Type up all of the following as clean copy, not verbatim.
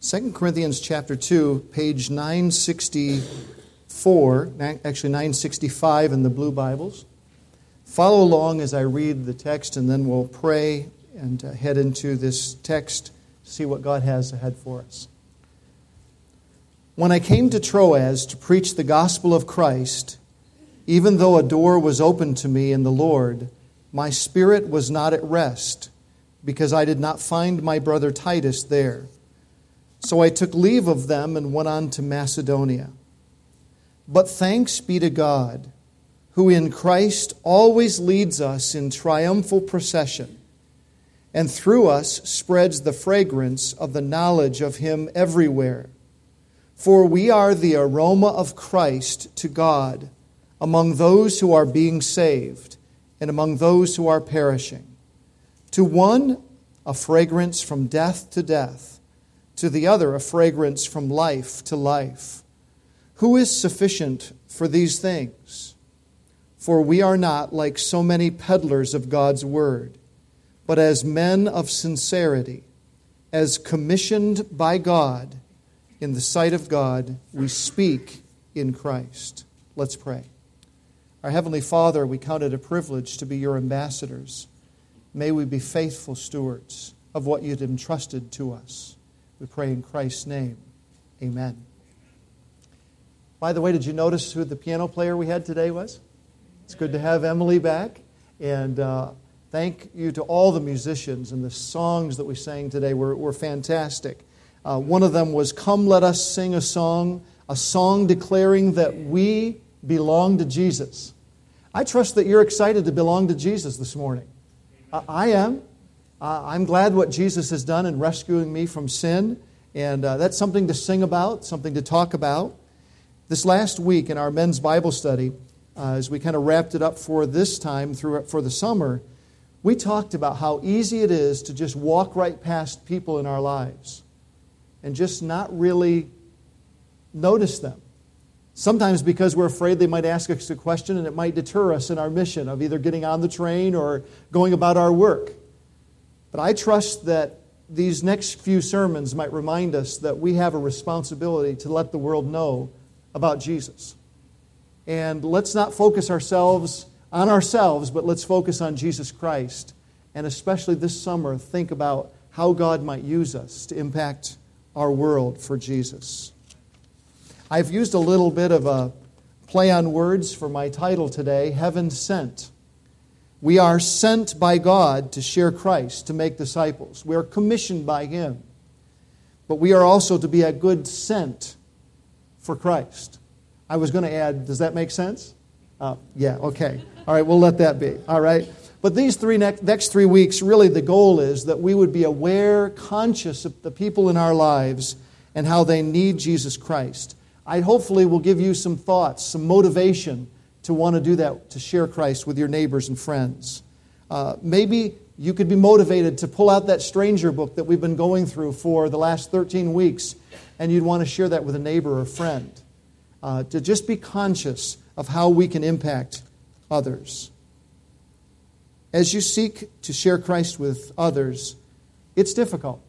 2 Corinthians chapter 2, page 964, actually 965 in the blue Bibles. Follow along as I read the text, and then we'll pray and head into this text to see what God has ahead for us. When I came to Troas to preach the gospel of Christ, even though a door was opened to me in the Lord, my spirit was not at rest, because I did not find my brother Titus there. So I took leave of them and went on to Macedonia. But thanks be to God, who in Christ always leads us in triumphal procession, and through us spreads the fragrance of the knowledge of Him everywhere. For we are the aroma of Christ to God among those who are being saved and among those who are perishing. To one, a fragrance from death to death. To the other, a fragrance from life to life. Who is sufficient for these things? For we are not like so many peddlers of God's word, but as men of sincerity, as commissioned by God, in the sight of God, we speak in Christ. Let's pray. Our Heavenly Father, we count it a privilege to be your ambassadors. May we be faithful stewards of what you've entrusted to us. We pray in Christ's name. Amen. By the way, did you notice who the piano player we had today was? It's good to have Emily back. And thank you to all the musicians, and the songs that we sang today were fantastic. One of them was, "Come, let us sing a song declaring that we belong to Jesus." I trust that you're excited to belong to Jesus this morning. I am. I'm glad what Jesus has done in rescuing me from sin, and that's something to sing about, something to talk about. This last week in our men's Bible study, as we kind of wrapped it up for this time for the summer, we talked about how easy it is to just walk right past people in our lives and just not really notice them. Sometimes because we're afraid they might ask us a question and it might deter us in our mission of either getting on the train or going about our work. But I trust that these next few sermons might remind us that we have a responsibility to let the world know about Jesus. And let's not focus ourselves, but let's focus on Jesus Christ. And especially this summer, think about how God might use us to impact our world for Jesus. I've used a little bit of a play on words for my title today, Heaven Sent. We are sent by God to share Christ, to make disciples. We are commissioned by Him. But we are also to be a good scent for Christ. I was going to add, does that make sense? Yeah, okay. All right, we'll let that be. All right. But these next 3 weeks, really the goal is that we would be aware, conscious of the people in our lives and how they need Jesus Christ. I hopefully will give you some thoughts, some motivation to want to do that, to share Christ with your neighbors and friends. Maybe you could be motivated to pull out that stranger book that we've been going through for the last 13 weeks, and you'd want to share that with a neighbor or friend. To just be conscious of how we can impact others. As you seek to share Christ with others, it's difficult.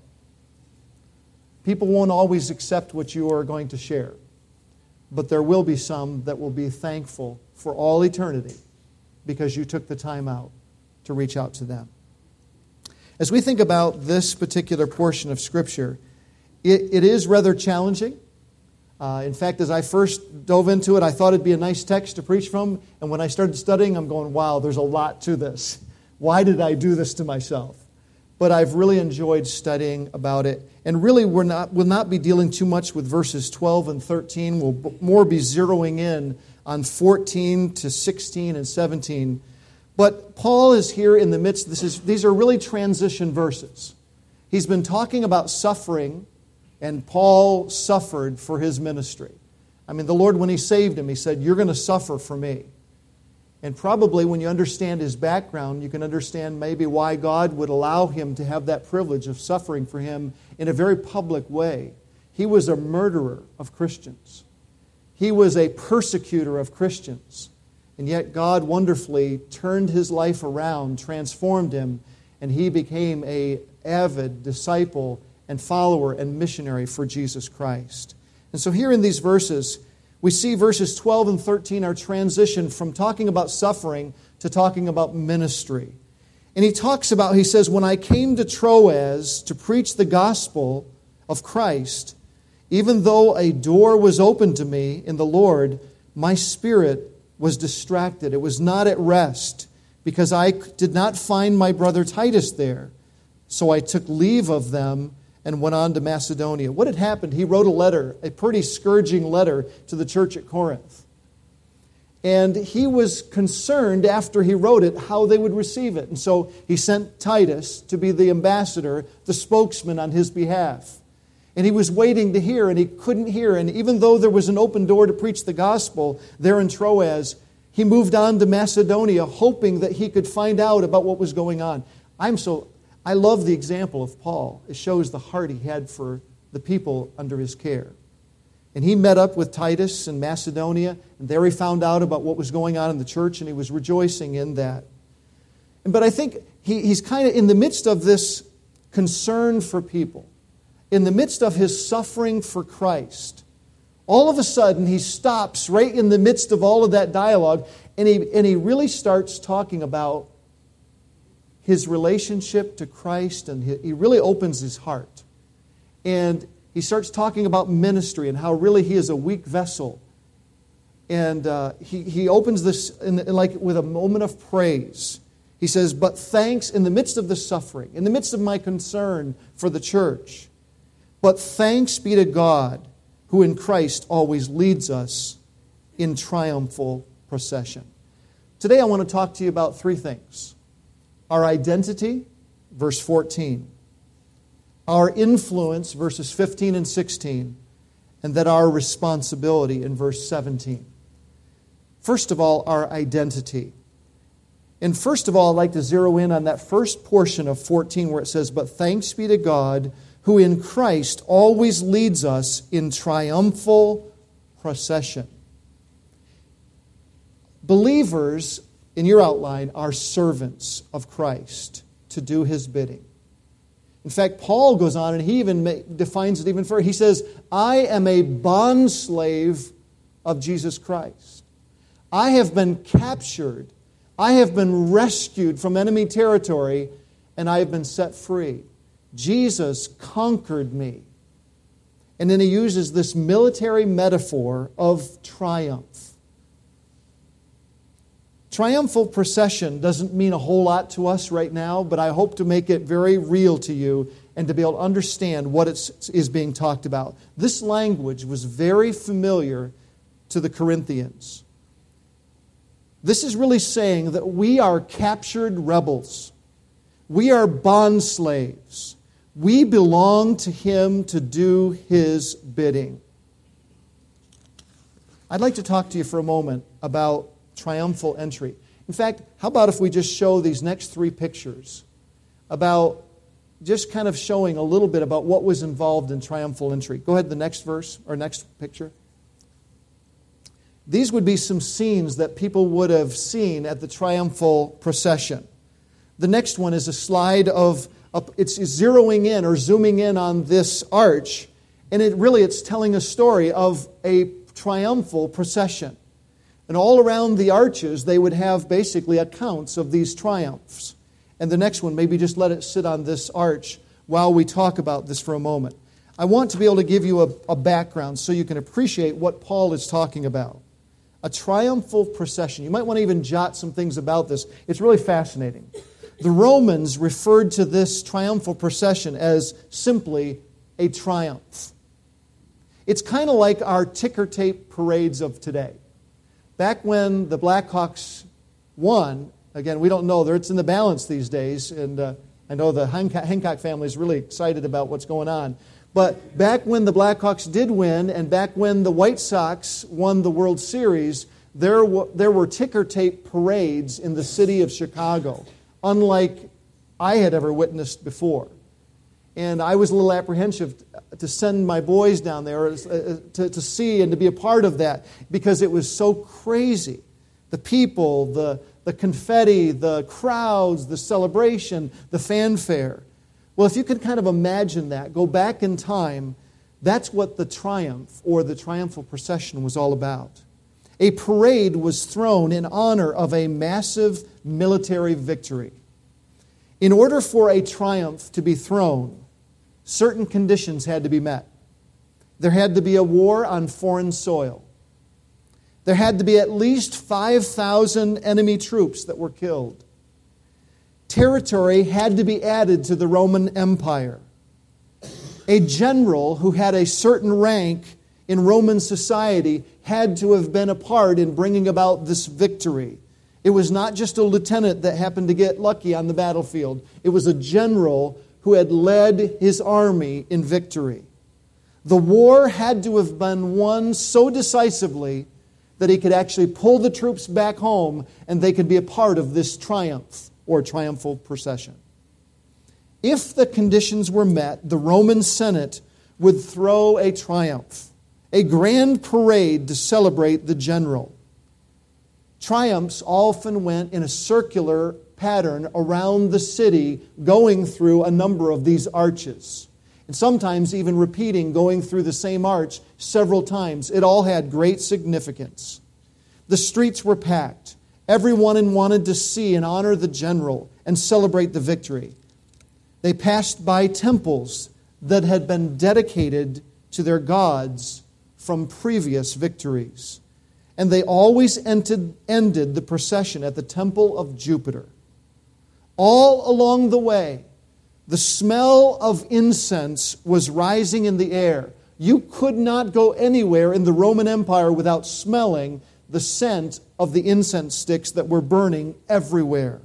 People won't always accept what you are going to share. But there will be some that will be thankful for all eternity because you took the time out to reach out to them. As we think about this particular portion of Scripture, it is rather challenging. In fact, as I first dove into it, I thought it'd be a nice text to preach from. And when I started studying, I'm going, wow, there's a lot to this. Why did I do this to myself? But I've really enjoyed studying about it. And really, we'll not be dealing too much with verses 12 and 13. We'll more be zeroing in on 14 to 16 and 17. But Paul is here in the midst. These are really transition verses. He's been talking about suffering, and Paul suffered for his ministry. I mean, the Lord, when He saved him, He said, "You're going to suffer for me." And probably when you understand his background, you can understand maybe why God would allow him to have that privilege of suffering for Him in a very public way. He was a murderer of Christians. He was a persecutor of Christians. And yet God wonderfully turned his life around, transformed him, and he became an avid disciple and follower and missionary for Jesus Christ. And so here in these verses, we see verses 12 and 13 are transitioned from talking about suffering to talking about ministry. And he says, when I came to Troas to preach the gospel of Christ, even though a door was opened to me in the Lord, my spirit was distracted. It was not at rest, because I did not find my brother Titus there. So I took leave of them and went on to Macedonia. What had happened? He wrote a letter, a pretty scourging letter to the church at Corinth. And he was concerned after he wrote it how they would receive it. And so he sent Titus to be the ambassador, the spokesman on his behalf. And he was waiting to hear, and he couldn't hear. And even though there was an open door to preach the gospel there in Troas, he moved on to Macedonia, hoping that he could find out about what was going on. I love the example of Paul. It shows the heart he had for the people under his care. And he met up with Titus in Macedonia, and there he found out about what was going on in the church, and he was rejoicing in that. But I think he's kind of in the midst of this concern for people, in the midst of his suffering for Christ. All of a sudden, he stops right in the midst of all of that dialogue, and he really starts talking about his relationship to Christ, and he really opens his heart. And he starts talking about ministry and how really he is a weak vessel. And he opens this with a moment of praise. He says, but thanks in the midst of the suffering, in the midst of my concern for the church, but thanks be to God, who in Christ always leads us in triumphal procession. Today I want to talk to you about three things. Our identity, verse 14. Our influence, verses 15 and 16. And then our responsibility in verse 17. First of all, our identity. And first of all, I'd like to zero in on that first portion of 14 where it says, but thanks be to God, who in Christ always leads us in triumphal procession. Believers, in your outline, are servants of Christ to do His bidding. In fact, Paul goes on and he even defines it even further. He says, I am a bondslave of Jesus Christ. I have been captured. I have been rescued from enemy territory, and I have been set free. Jesus conquered me. And then he uses this military metaphor of triumph. Triumphal procession doesn't mean a whole lot to us right now, but I hope to make it very real to you and to be able to understand what is being talked about. This language was very familiar to the Corinthians. This is really saying that we are captured rebels. We are bond slaves. We belong to Him to do His bidding. I'd like to talk to you for a moment about triumphal entry. In fact, how about if we just show these next three pictures about just kind of showing a little bit about what was involved in triumphal entry. Go ahead, the next verse or next picture. These would be some scenes that people would have seen at the triumphal procession. The next one is a slide of it's zeroing in or zooming in on this arch, and it's telling a story of a triumphal procession. And all around the arches, they would have basically accounts of these triumphs. And the next one, maybe just let it sit on this arch while we talk about this for a moment. I want to be able to give you a background so you can appreciate what Paul is talking about. A triumphal procession. You might want to even jot some things about this. It's really fascinating. The Romans referred to this triumphal procession as simply a triumph. It's kind of like our ticker tape parades of today. Back when the Blackhawks won, again, we don't know, it's in the balance these days, and I know the Hancock family is really excited about what's going on. But back when the Blackhawks did win, and back when the White Sox won the World Series, there were ticker tape parades in the city of Chicago, unlike I had ever witnessed before. And I was a little apprehensive to send my boys down there to see and to be a part of that because it was so crazy. The people, the confetti, the crowds, the celebration, the fanfare. Well, if you could kind of imagine that, go back in time, that's what the triumph or the triumphal procession was all about. A parade was thrown in honor of a massive military victory. In order for a triumph to be thrown, certain conditions had to be met. There had to be a war on foreign soil. There had to be at least 5,000 enemy troops that were killed. Territory had to be added to the Roman Empire. A general who had a certain rank in Roman society had to have been a part in bringing about this victory. It was not just a lieutenant that happened to get lucky on the battlefield. It was a general who had led his army in victory. The war had to have been won so decisively that he could actually pull the troops back home and they could be a part of this triumph or triumphal procession. If the conditions were met, the Roman Senate would throw a triumph, a grand parade to celebrate the general. Triumphs often went in a circular pattern around the city, going through a number of these arches. And sometimes even repeating, going through the same arch several times. It all had great significance. The streets were packed. Everyone wanted to see and honor the general and celebrate the victory. They passed by temples that had been dedicated to their gods from previous victories. And they always ended the procession at the temple of Jupiter. All along the way, the smell of incense was rising in the air. You could not go anywhere in the Roman Empire without smelling the scent of the incense sticks that were burning everywhere.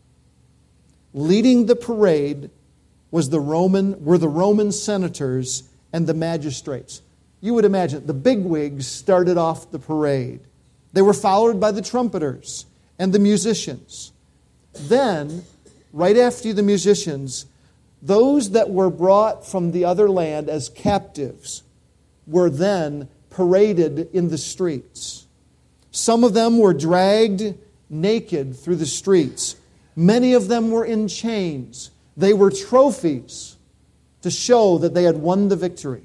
Leading the parade were the Roman senators and the magistrates. You would imagine the bigwigs started off the parade. They were followed by the trumpeters and the musicians. Then, right after the musicians, those that were brought from the other land as captives were then paraded in the streets. Some of them were dragged naked through the streets. Many of them were in chains. They were trophies to show that they had won the victory.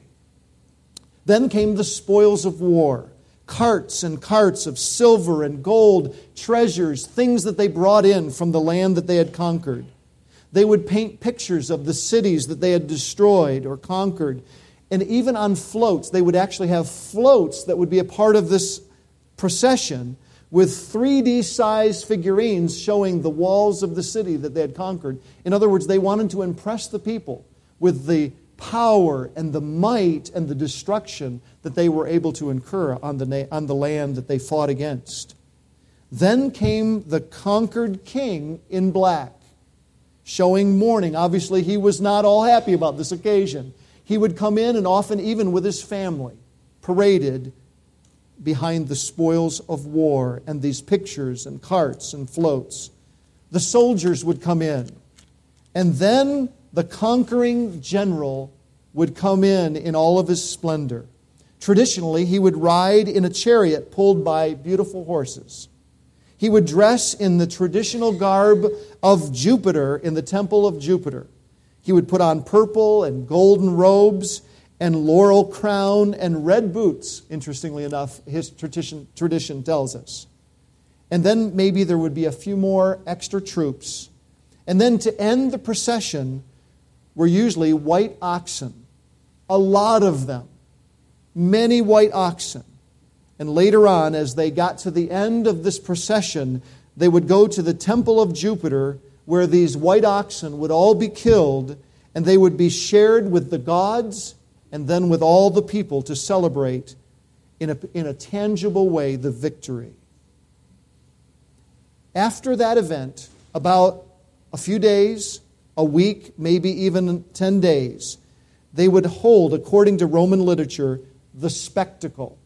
Then came the spoils of war, carts and carts of silver and gold, treasures, things that they brought in from the land that they had conquered. They would paint pictures of the cities that they had destroyed or conquered. And even on floats, they would actually have floats that would be a part of this procession with 3D-sized figurines showing the walls of the city that they had conquered. In other words, they wanted to impress the people with the power and the might and the destruction that they were able to incur on the land that they fought against. Then came the conquered king in black, showing mourning. Obviously, he was not all happy about this occasion. He would come in and often even with his family, paraded behind the spoils of war and these pictures and carts and floats. The soldiers would come in. And then the conquering general would come in all of his splendor. Traditionally, he would ride in a chariot pulled by beautiful horses. He would dress in the traditional garb of Jupiter in the temple of Jupiter. He would put on purple and golden robes and laurel crown and red boots, interestingly enough, his tradition tells us. And then maybe there would be a few more extra troops. And then to end the procession were usually white oxen. A lot of them. Many white oxen. And later on, as they got to the end of this procession, they would go to the temple of Jupiter where these white oxen would all be killed and they would be shared with the gods and then with all the people to celebrate in a tangible way the victory. After that event, about a few days, a week, maybe even 10 days, they would hold, according to Roman literature, the spectacle.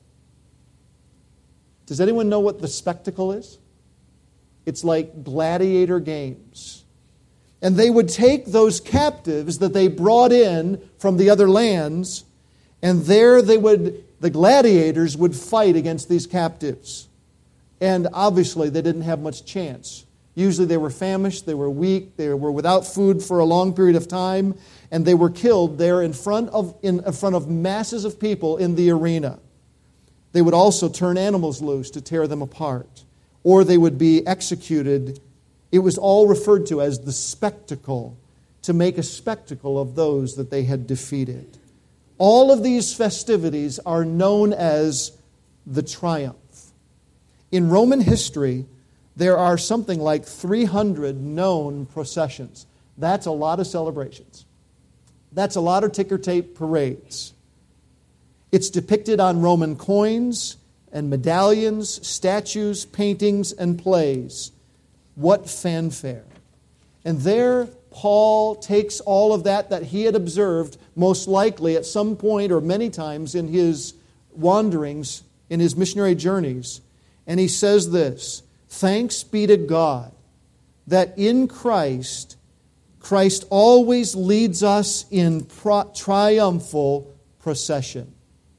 Does anyone know what the spectacle is? It's like gladiator games. And they would take those captives that they brought in from the other lands, and there the gladiators would fight against these captives. And obviously they didn't have much chance Usually they were famished, they were weak, they were without food for a long period of time, and they were killed there in front of masses of people in the arena. They would also turn animals loose to tear them apart, or they would be executed. It was all referred to as the spectacle, to make a spectacle of those that they had defeated. All of these festivities are known as the triumph. In Roman history, there are something like 300 known processions. That's a lot of celebrations. That's a lot of ticker tape parades. It's depicted on Roman coins and medallions, statues, paintings, and plays. What fanfare. And there, Paul takes all of that he had observed, most likely at some point or many times in his wanderings, in his missionary journeys, and he says this: "Thanks be to God that in Christ always leads us in triumphal procession."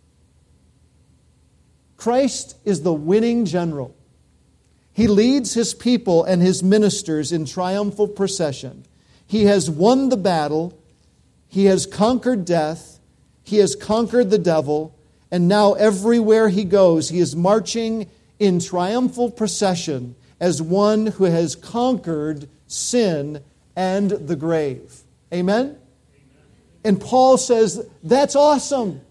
Christ is the winning general. He leads His people and His ministers in triumphal procession. He has won the battle. He has conquered death. He has conquered the devil. And now everywhere He goes, He is marching in triumphal procession as one who has conquered sin and the grave. Amen? And Paul says, that's awesome.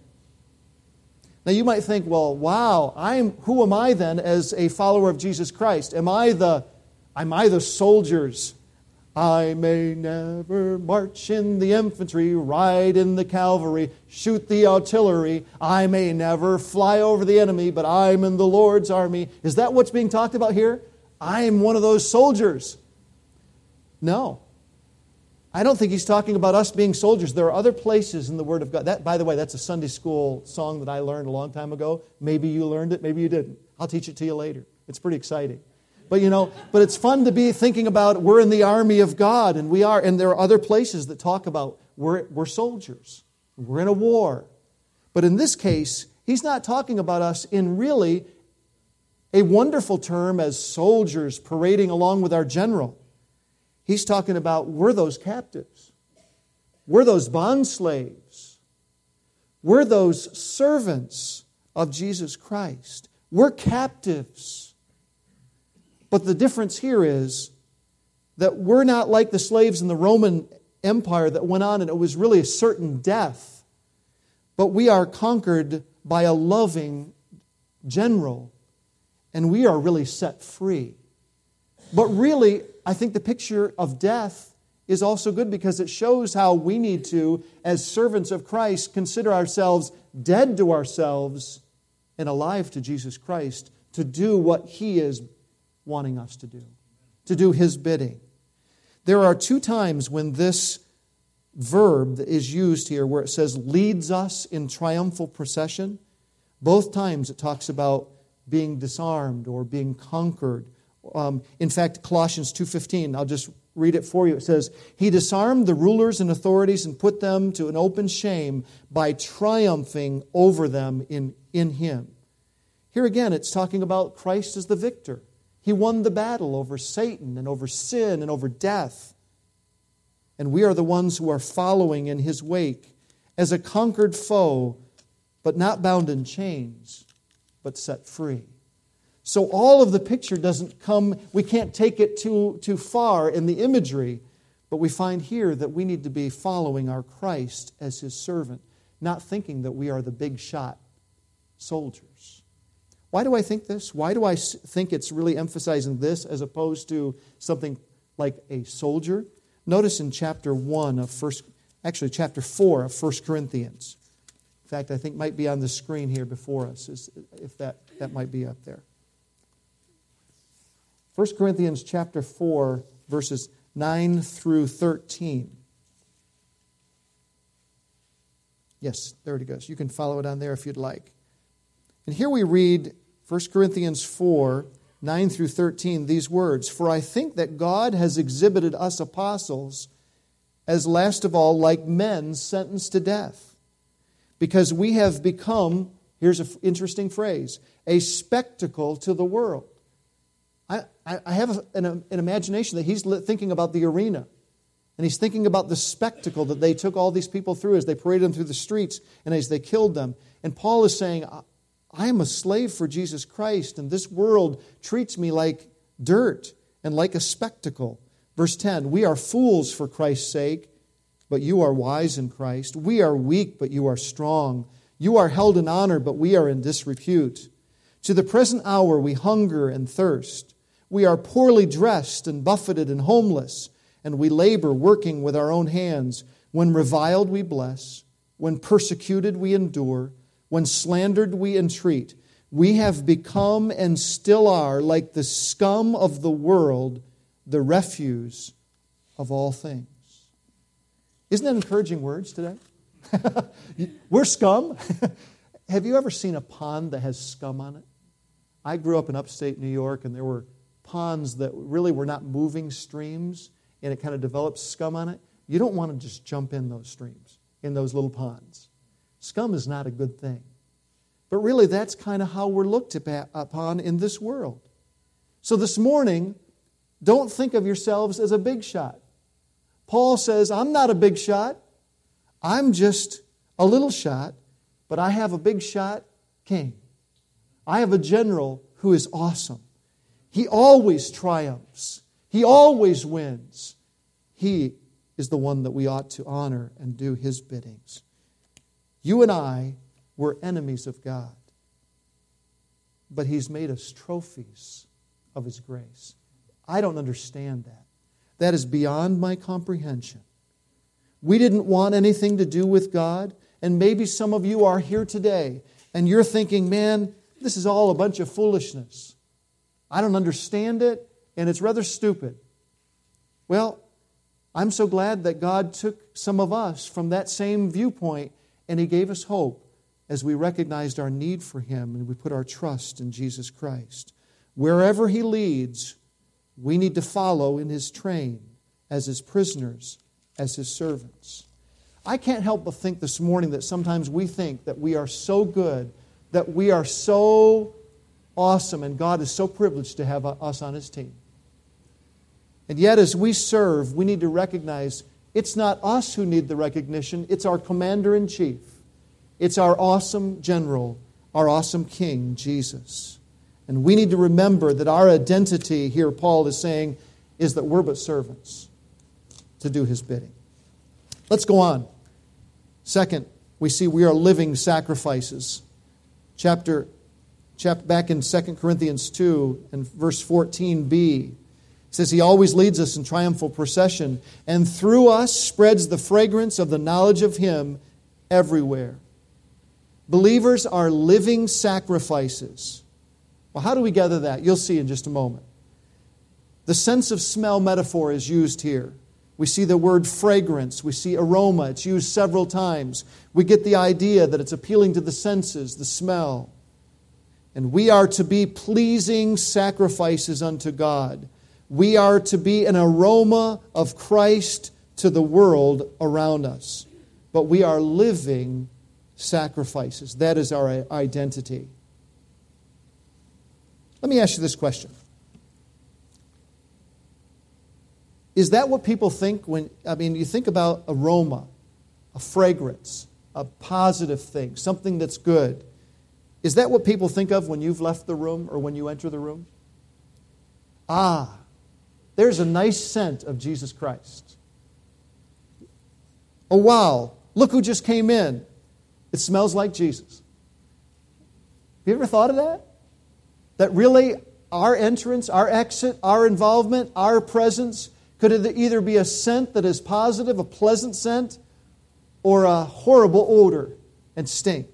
Now you might think, well, wow, who am I then as a follower of Jesus Christ? Am I the soldiers? I may never march in the infantry, ride in the cavalry, shoot the artillery. I may never fly over the enemy, but I'm in the Lord's army. Is that what's being talked about here? I'm one of those soldiers. No. I don't think he's talking about us being soldiers. There are other places in the Word of God. That, by the way, that's a Sunday school song that I learned a long time ago. Maybe you learned it, maybe you didn't. I'll teach it to you later. It's pretty exciting. But but it's fun to be thinking about we're in the army of God, and we are, and there are other places that talk about we're soldiers. We're in a war. But in this case, he's not talking about us in really a wonderful term as soldiers parading along with our general. He's talking about we're those captives. We're those bond slaves. We're those servants of Jesus Christ. We're captives. But the difference here is that we're not like the slaves in the Roman Empire that went on and it was really a certain death. But we are conquered by a loving general, and we are really set free. But really, I think the picture of death is also good because it shows how we need to, as servants of Christ, consider ourselves dead to ourselves and alive to Jesus Christ to do what He is wanting us to do His bidding. There are two times when this verb is used here where it says leads us in triumphal procession. Both times it talks about being disarmed or being conquered. In fact, Colossians 2:15, I'll just read it for you. It says, He disarmed the rulers and authorities and put them to an open shame by triumphing over them in Him. Here again, it's talking about Christ as the victor. He won the battle over Satan and over sin and over death. And we are the ones who are following in His wake as a conquered foe, but not bound in chains, but set free. So all of the picture doesn't come, we can't take it too far in the imagery, but we find here that we need to be following our Christ as His servant, not thinking that we are the big shot soldiers. Why do I think this? Why do I think it's really emphasizing this as opposed to something like a soldier? Notice in chapter 4 of 1 Corinthians. In fact, I think might be on the screen here before us, if that might be up there. 1 Corinthians chapter 4, verses 9 through 13. Yes, there it goes. You can follow it on there if you'd like. And here we read 1 Corinthians 4, 9 through 13, these words, For I think that God has exhibited us apostles as last of all like men sentenced to death, because we have become, here's an interesting phrase, a spectacle to the world. I have an imagination that he's thinking about the arena. And he's thinking about the spectacle that they took all these people through as they paraded them through the streets and as they killed them. And Paul is saying, I am a slave for Jesus Christ, and this world treats me like dirt and like a spectacle. Verse 10, we are fools for Christ's sake, but you are wise in Christ. We are weak, but you are strong. You are held in honor, but we are in disrepute. To the present hour we hunger and thirst. We are poorly dressed and buffeted and homeless, and we labor working with our own hands. When reviled we bless. When persecuted we endure. When slandered we entreat. We have become and still are like the scum of the world, the refuse of all things. Isn't that encouraging words today? We're scum. Have you ever seen a pond that has scum on it? I grew up in upstate New York, and there were ponds that really were not moving streams, and it kind of developed scum on it. You don't want to just jump in those streams, in those little ponds. Scum is not a good thing. But really, that's kind of how we're looked upon in this world. So this morning, don't think of yourselves as a big shot. Paul says, I'm not a big shot. I'm just a little shot, but I have a big shot king. I have a general who is awesome. He always triumphs. He always wins. He is the one that we ought to honor and do His biddings. You and I were enemies of God, but He's made us trophies of His grace. I don't understand that. That is beyond my comprehension. We didn't want anything to do with God, and maybe some of you are here today, and you're thinking, man, this is all a bunch of foolishness. I don't understand it, and it's rather stupid. Well, I'm so glad that God took some of us from that same viewpoint, and He gave us hope as we recognized our need for Him and we put our trust in Jesus Christ. Wherever He leads, we need to follow in His train as His prisoners, as His servants. I can't help but think this morning that sometimes we think that we are so good, that we are so awesome, and God is so privileged to have us on His team. And yet as we serve, we need to recognize it's not us who need the recognition, it's our Commander-in-Chief. It's our awesome general, our awesome King, Jesus. And we need to remember that our identity here, Paul is saying, is that we're but servants to do His bidding. Let's go on. Second, we see we are living sacrifices. Back in 2 Corinthians 2 and verse 14b, it says, He always leads us in triumphal procession, and through us spreads the fragrance of the knowledge of Him everywhere. Believers are living sacrifices. Well, how do we gather that? You'll see in just a moment. The sense of smell metaphor is used here. We see the word fragrance. We see aroma. It's used several times. We get the idea that it's appealing to the senses, the smell. And we are to be pleasing sacrifices unto God. We are to be an aroma of Christ to the world around us. But we are living sacrifices. That is our identity. Let me ask you this question. Is that what people think when, you think about aroma, a fragrance, a positive thing, something that's good. Is that what people think of when you've left the room or when you enter the room? Ah, there's a nice scent of Jesus Christ. Oh, wow, look who just came in. It smells like Jesus. Have you ever thought of that? That really our entrance, our exit, our involvement, our presence could either be a scent that is positive, a pleasant scent, or a horrible odor and stink.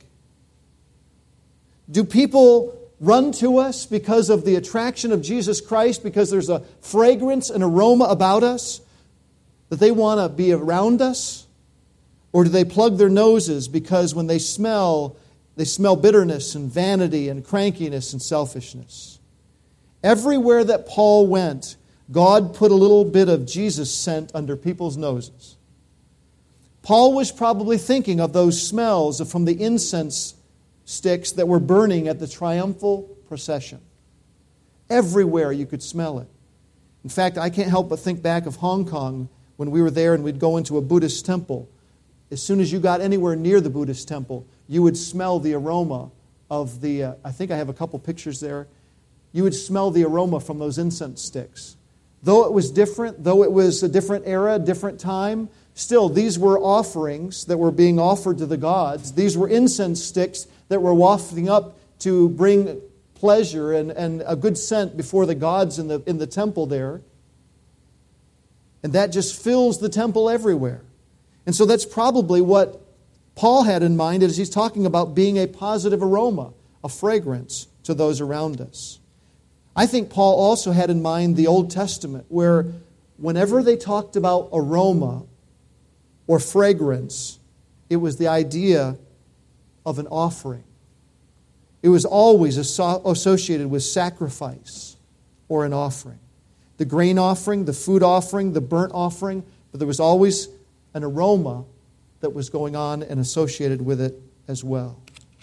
Do people run to us because of the attraction of Jesus Christ, because there's a fragrance and aroma about us, that they want to be around us? Or do they plug their noses because when they smell bitterness and vanity and crankiness and selfishness? Everywhere that Paul went, God put a little bit of Jesus scent under people's noses. Paul was probably thinking of those smells from the incense sticks that were burning at the triumphal procession. Everywhere you could smell it. In fact, I can't help but think back of Hong Kong when we were there and we'd go into a Buddhist temple. As soon as you got anywhere near the Buddhist temple, you would smell the aroma of the, I think I have a couple pictures there. You would smell the aroma from those incense sticks. Though it was different, though it was a different era, different time, still these were offerings that were being offered to the gods. These were incense sticks that were wafting up to bring pleasure and a good scent before the gods in the temple there. And that just fills the temple everywhere. And so that's probably what Paul had in mind as he's talking about being a positive aroma, a fragrance to those around us. I think Paul also had in mind the Old Testament, where whenever they talked about aroma or fragrance, it was the idea of an offering. It was always associated with sacrifice or an offering. The grain offering, the food offering, the burnt offering, but there was always an aroma that was going on and associated with it as well.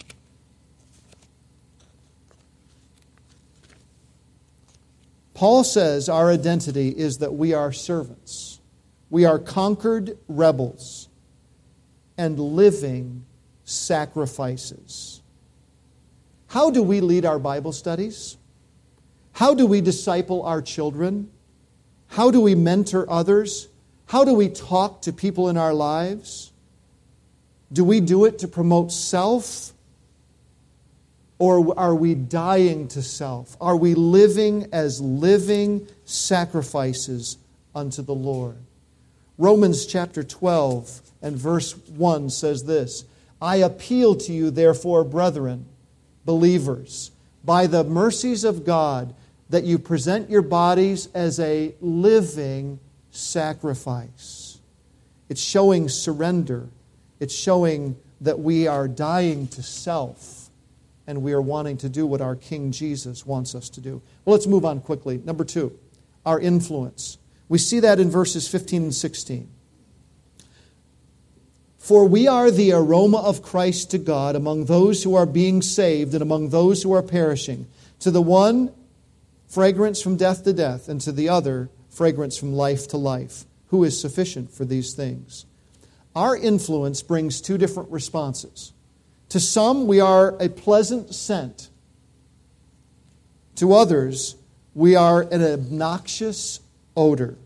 Paul says our identity is that we are servants. We are conquered rebels and living sacrifices. How do we lead our Bible studies? How do we disciple our children? How do we mentor others? How do we talk to people in our lives? Do we do it to promote self? Or are we dying to self? Are we living as living sacrifices unto the Lord? Romans chapter 12 and verse 1 says this, I appeal to you, therefore, brethren, believers, by the mercies of God, that you present your bodies as a living sacrifice. It's showing surrender. It's showing that we are dying to self and we are wanting to do what our King Jesus wants us to do. Well, let's move on quickly. Number 2, our influence. We see that in verses 15 and 16. For we are the aroma of Christ to God among those who are being saved and among those who are perishing. To the one, fragrance from death to death, and to the other, fragrance from life to life. Who is sufficient for these things? Our influence brings 2 different responses. To some, we are a pleasant scent. To others, we are an obnoxious odor.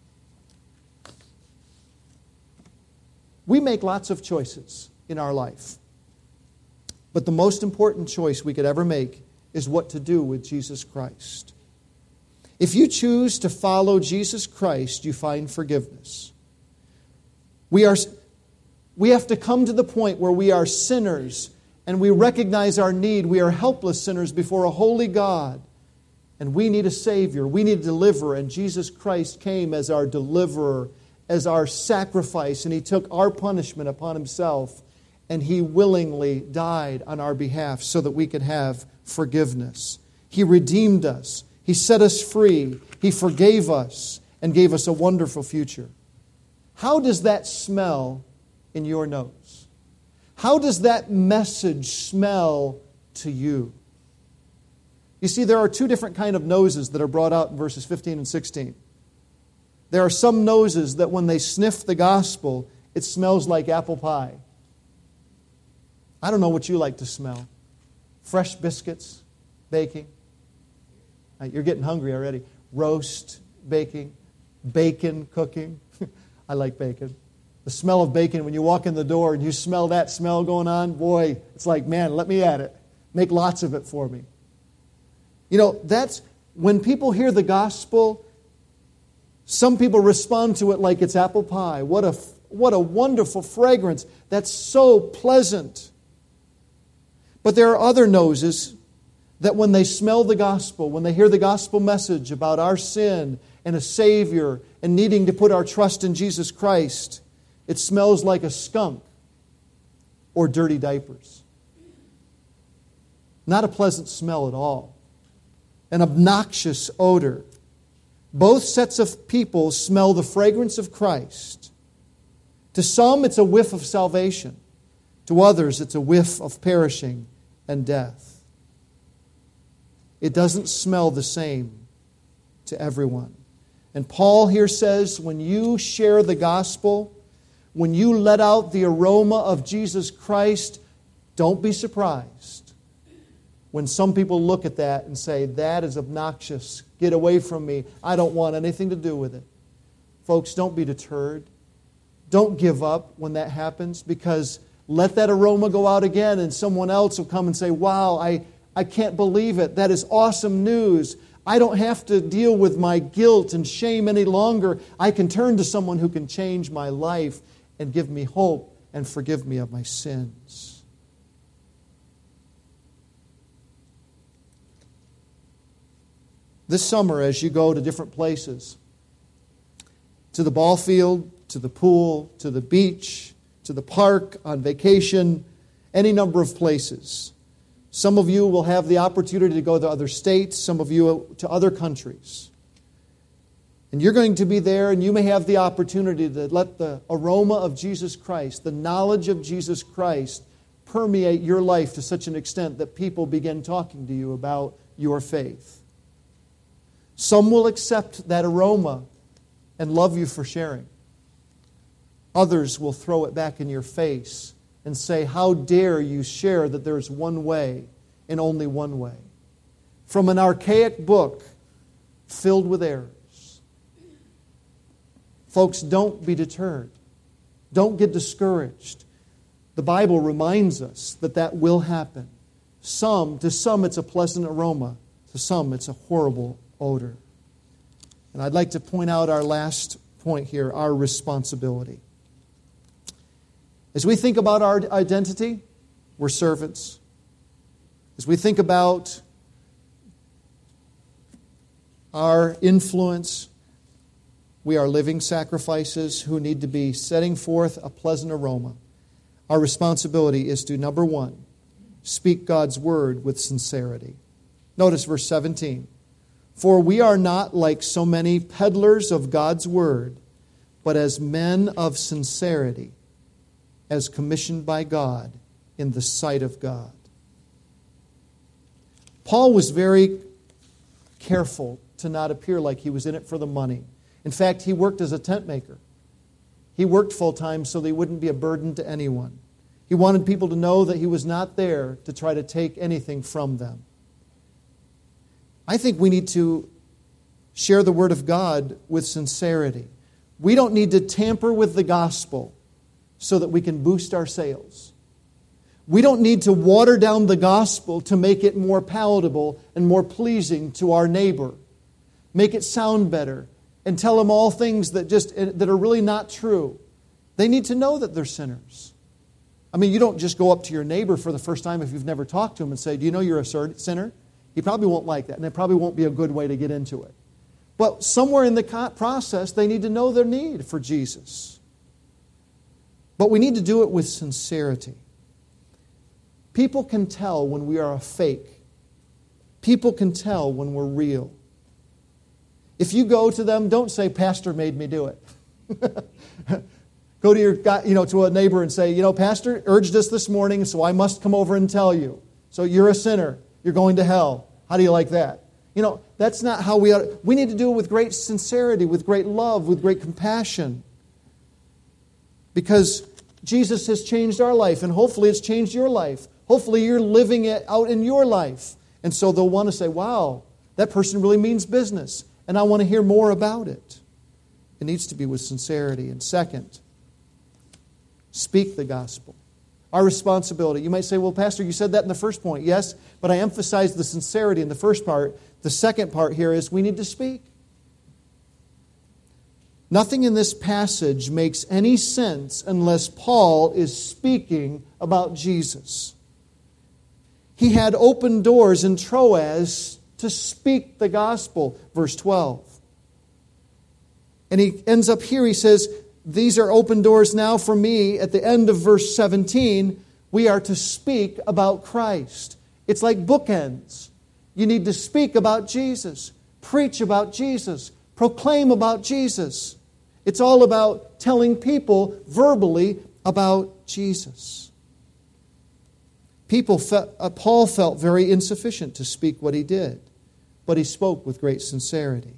We make lots of choices in our life. But the most important choice we could ever make is what to do with Jesus Christ. If you choose to follow Jesus Christ, you find forgiveness. We have to come to the point where we are sinners and we recognize our need. We are helpless sinners before a holy God. And we need a Savior. We need a deliverer. And Jesus Christ came as our deliverer, as our sacrifice. And He took our punishment upon Himself. And He willingly died on our behalf so that we could have forgiveness. He redeemed us. He set us free. He forgave us and gave us a wonderful future. How does that smell in your nose? How does that message smell to you? You see, there are 2 different kind of noses that are brought out in verses 15 and 16. There are some noses that when they sniff the gospel, it smells like apple pie. I don't know what you like to smell. Fresh biscuits, baking. You're getting hungry already. Roast, baking, bacon cooking. I like bacon. The smell of bacon, when you walk in the door and you smell that smell going on, boy, it's like, man, let me at it. Make lots of it for me. You know, that's when people hear the gospel, some people respond to it like it's apple pie. What a wonderful fragrance. That's so pleasant. But there are other noses that when they smell the gospel, when they hear the gospel message about our sin and a Savior and needing to put our trust in Jesus Christ, it smells like a skunk or dirty diapers. Not a pleasant smell at all. An obnoxious odor. Both sets of people smell the fragrance of Christ. To some, it's a whiff of salvation. To others, it's a whiff of perishing and death. It doesn't smell the same to everyone. And Paul here says, when you share the gospel, when you let out the aroma of Jesus Christ, don't be surprised when some people look at that and say, that is obnoxious. Get away from me. I don't want anything to do with it. Folks, don't be deterred. Don't give up when that happens, because let that aroma go out again and someone else will come and say, wow, I can't believe it. That is awesome news. I don't have to deal with my guilt and shame any longer. I can turn to someone who can change my life and give me hope and forgive me of my sins. This summer, as you go to different places, to the ball field, to the pool, to the beach, to the park, on vacation, any number of places. Some of you will have the opportunity to go to other states, some of you to other countries. And you're going to be there, and you may have the opportunity to let the aroma of Jesus Christ, the knowledge of Jesus Christ, permeate your life to such an extent that people begin talking to you about your faith. Some will accept that aroma and love you for sharing. Others will throw it back in your face and say, how dare you share that there is one way and only one way? From an archaic book filled with errors. Folks, don't be deterred. Don't get discouraged. The Bible reminds us that that will happen. To some it's a pleasant aroma. To some it's a horrible odor. And I'd like to point out our last point here, our responsibility. As we think about our identity, we're servants. As we think about our influence, we are living sacrifices who need to be setting forth a pleasant aroma. Our responsibility is to, number one, speak God's word with sincerity. Notice verse 17. For we are not like so many peddlers of God's word, but as men of sincerity, as commissioned by God in the sight of God. Paul was very careful to not appear like he was in it for the money. In fact, he worked as a tent maker. He worked full-time so that he wouldn't be a burden to anyone. He wanted people to know that he was not there to try to take anything from them. I think we need to share the Word of God with sincerity. We don't need to tamper with the gospel so that we can boost our sales. We don't need to water down the gospel to make it more palatable and more pleasing to our neighbor. Make it sound better and tell them all things that are really not true. They need to know that they're sinners. I mean, you don't just go up to your neighbor for the first time if you've never talked to him and say, do you know you're a sinner? He probably won't like that, and it probably won't be a good way to get into it. But somewhere in the process, they need to know their need for Jesus. But we need to do it with sincerity. People can tell when we are a fake. People can tell when we're real. If you go to them, don't say, Pastor made me do it. Go to to a neighbor and say, Pastor urged us this morning, so I must come over and tell you. So you're a sinner. You're going to hell. How do you like that? That's not how we ought. We need to do it with great sincerity, with great love, with great compassion. Because Jesus has changed our life, and hopefully it's changed your life. Hopefully you're living it out in your life. And so they'll want to say, wow, that person really means business, and I want to hear more about it. It needs to be with sincerity. And second, speak the gospel. Our responsibility. You might say, well, Pastor, you said that in the first point. Yes, but I emphasized the sincerity in the first part. The second part here is we need to speak. Nothing in this passage makes any sense unless Paul is speaking about Jesus. He had open doors in Troas to speak the gospel, verse 12. And he ends up here, he says, these are open doors now for me. At the end of verse 17, we are to speak about Christ. It's like bookends. You need to speak about Jesus, preach about Jesus, proclaim about Jesus. It's all about telling people verbally about Jesus. Paul felt very insufficient to speak what he did. but he spoke with great sincerity.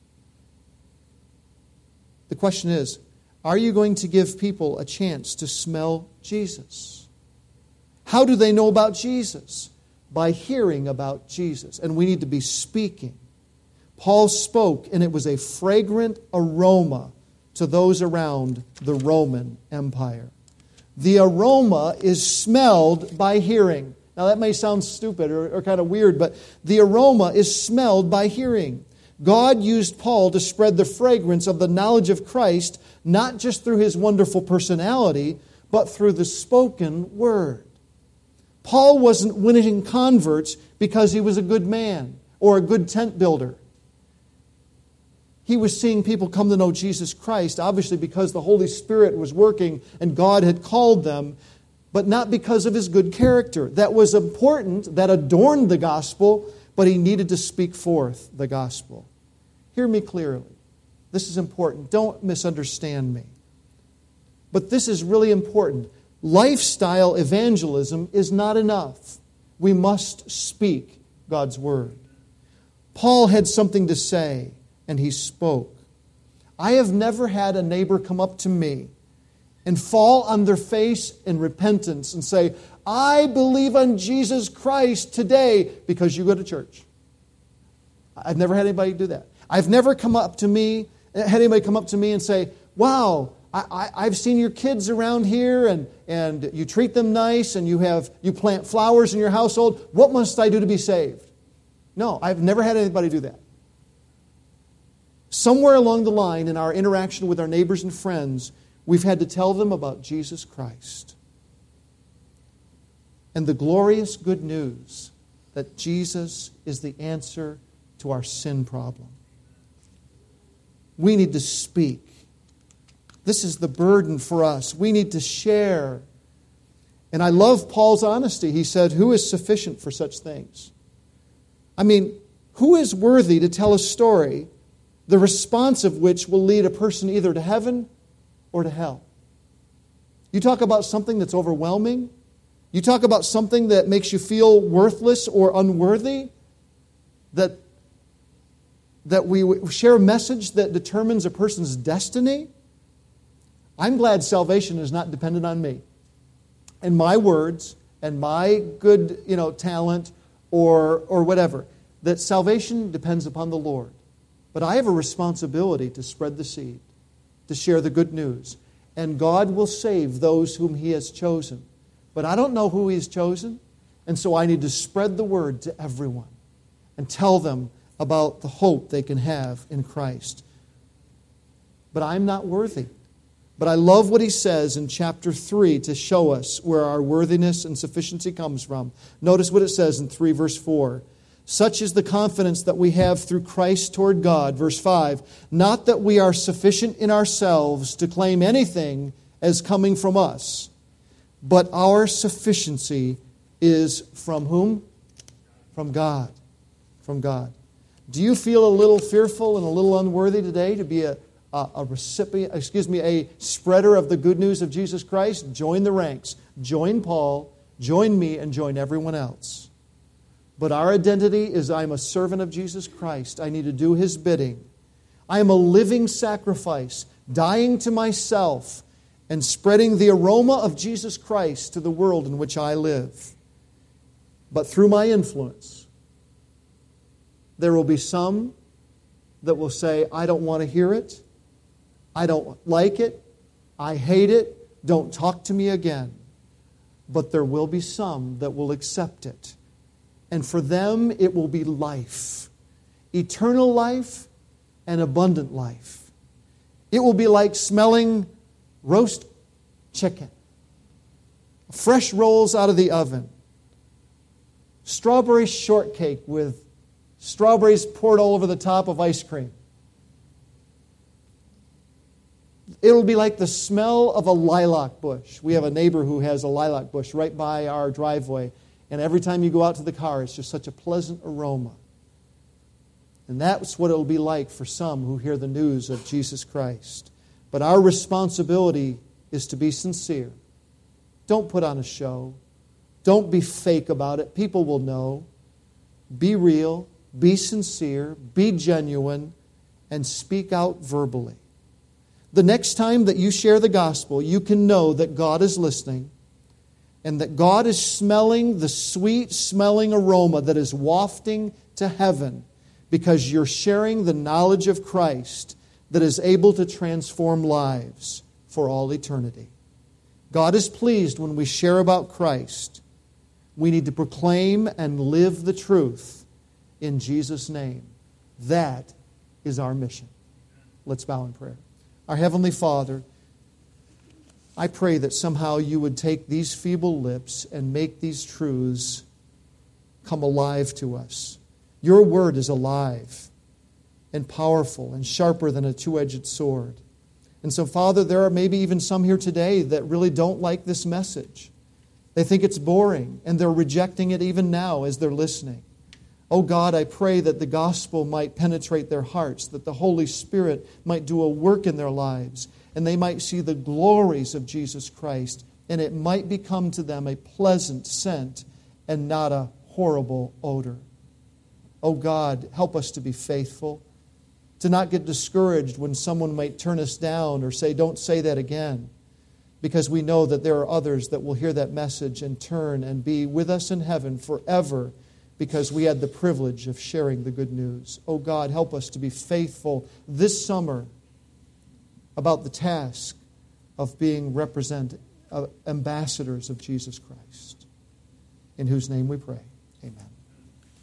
The question is, are you going to give people a chance to smell Jesus? How do they know about Jesus? By hearing about Jesus. And we need to be speaking. Paul spoke, and it was a fragrant aroma to those around the Roman Empire. The aroma is smelled by hearing. Now that may sound stupid or kind of weird, but the aroma is smelled by hearing. God used Paul to spread the fragrance of the knowledge of Christ, not just through his wonderful personality, but through the spoken word. Paul wasn't winning converts because he was a good man or a good tent builder. He was seeing people come to know Jesus Christ, obviously because the Holy Spirit was working and God had called them, but not because of his good character. That was important, that adorned the gospel, but he needed to speak forth the gospel. Hear me clearly. This is important. Don't misunderstand me. But this is really important. Lifestyle evangelism is not enough. We must speak God's word. Paul had something to say, and he spoke. I have never had a neighbor come up to me and fall on their face in repentance and say, I believe on Jesus Christ today because you go to church. I've never had anybody do that. I've never had anybody come up to me and say, wow, I've seen your kids around here and you treat them nice and you plant flowers in your household. What must I do to be saved? No, I've never had anybody do that. Somewhere along the line in our interaction with our neighbors and friends, we've had to tell them about Jesus Christ and the glorious good news that Jesus is the answer to our sin problem. We need to speak. This is the burden for us. We need to share. And I love Paul's honesty. He said, who is sufficient for such things? I mean, who is worthy to tell a story, the response of which will lead a person either to heaven or to hell? You talk about something that's overwhelming. You talk about something that makes you feel worthless or unworthy. That we share a message that determines a person's destiny. I'm glad salvation is not dependent on me and my words and my good, talent or whatever. That salvation depends upon the Lord. But I have a responsibility to spread the seed, to share the good news. And God will save those whom He has chosen. But I don't know who He has chosen, and so I need to spread the word to everyone and tell them about the hope they can have in Christ. But I'm not worthy. But I love what he says in chapter 3 to show us where our worthiness and sufficiency comes from. Notice what it says in 3 verse 4. Such is the confidence that we have through Christ toward God. Verse 5. Not that we are sufficient in ourselves to claim anything as coming from us, but our sufficiency is from whom? From God. From God. Do you feel a little fearful and a little unworthy today to be a spreader of the good news of Jesus Christ? Join the ranks. Join Paul, join me, and join everyone else. But our identity is I'm a servant of Jesus Christ. I need to do His bidding. I am a living sacrifice, dying to myself and spreading the aroma of Jesus Christ to the world in which I live. But through my influence, there will be some that will say, I don't want to hear it. I don't like it. I hate it. Don't talk to me again. But there will be some that will accept it. And for them, it will be life. Eternal life and abundant life. It will be like smelling roast chicken. Fresh rolls out of the oven. Strawberry shortcake with strawberries poured all over the top of ice cream. It'll be like the smell of a lilac bush. We have a neighbor who has a lilac bush right by our driveway. And every time you go out to the car, it's just such a pleasant aroma. And that's what it'll be like for some who hear the news of Jesus Christ. But our responsibility is to be sincere. Don't put on a show. Don't be fake about it. People will know. Be real. be sincere, be genuine, and speak out verbally. The next time that you share the gospel, you can know that God is listening and that God is smelling the sweet-smelling aroma that is wafting to heaven because you're sharing the knowledge of Christ that is able to transform lives for all eternity. God is pleased when we share about Christ. We need to proclaim and live the truth in Jesus' name. That is our mission. Let's bow in prayer. Our Heavenly Father, I pray that somehow you would take these feeble lips and make these truths come alive to us. Your word is alive and powerful and sharper than a two-edged sword. And so, Father, there are maybe even some here today that really don't like this message. They think it's boring, and they're rejecting it even now as they're listening. Oh God, I pray that the gospel might penetrate their hearts, that the Holy Spirit might do a work in their lives, and they might see the glories of Jesus Christ, and it might become to them a pleasant scent and not a horrible odor. Oh God, help us to be faithful, to not get discouraged when someone might turn us down or say, don't say that again, because we know that there are others that will hear that message and turn and be with us in heaven forever, because we had the privilege of sharing the good news. Oh God, help us to be faithful this summer about the task of being ambassadors of Jesus Christ, in whose name we pray. Amen.